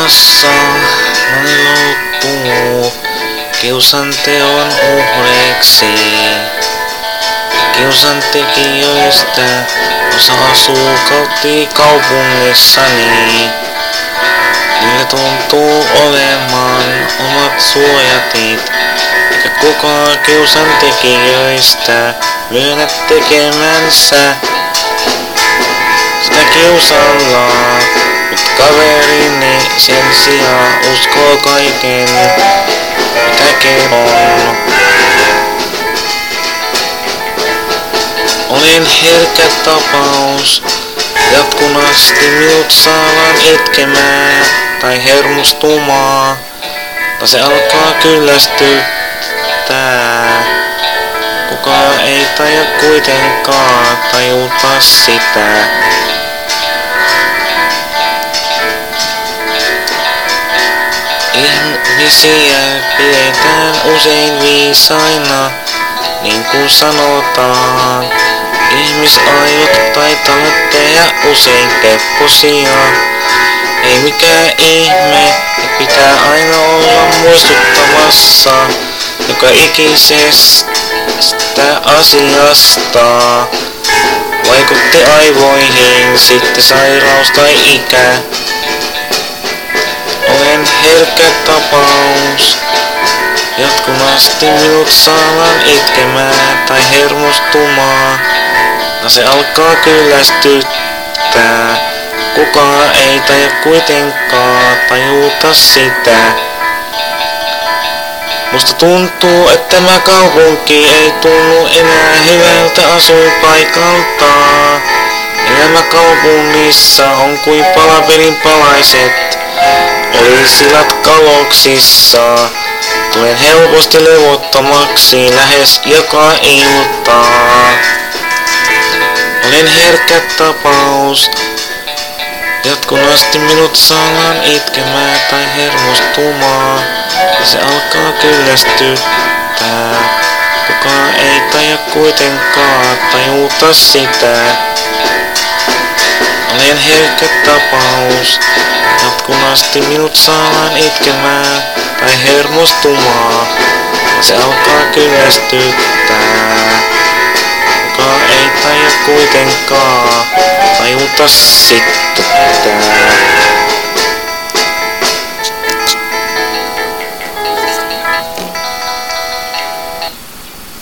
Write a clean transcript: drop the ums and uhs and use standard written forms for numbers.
maassa moni loppuu kiusan teon uhreiksi. Kiusan tekijöistä osa asuu kotikaupungissani. Niillä tuntuu olemaan omat suojatit, eikä kukaan kiusan tekijöistä myönnä tekemänsä sitä kiusalla. Mut kaverini sen sijaan uskoo kaiken, mitä kerron. Olen herkkä tapaus, jatkuvasti minut saadaan itkemään tai hermostumaan, tai se alkaa kyllästyttää. Kukaan ei taida kuitenkaan tajuta sitä. Ihmisiä pidetään usein viisaina, niin kuin sanotaan. Ihmisaiot taitavat tehdä usein pepposia. Ei mikään ihme, että pitää aina olla muistuttamassa joka ikisestä asiasta. Vaikutti aivoihin sitten sairaus tai ikä. Olen herkkä tapaus. Jatkuvasti minut saadaan itkemään tai hermostumaan, ja se alkaa kyllästyttää. Kukaan ei taida kuitenkaan tajuta sitä. Musta tuntuu, että tämä kaupunki ei tunnu enää hyvältä asuinpaikalta. Elämä kaupungissa on kuin palavelin palaiset olisivat kaloksissa. Tulen helposti levottomaksi lähes joka ilta. Olen herkkä tapaus. Jatkuvasti minut saadaan itkemään tai hermostumaan, ja se alkaa kyllästyttää. Kukaan ei taida kuitenkaan tajuta sitä. Olen herkkä tapaus. Jatkuvasti minut saadaan itkemään tai hermostumaan, ja se alkaa kyllästyttää. Kukaan ei taida kuitenkaan tajuta sitä.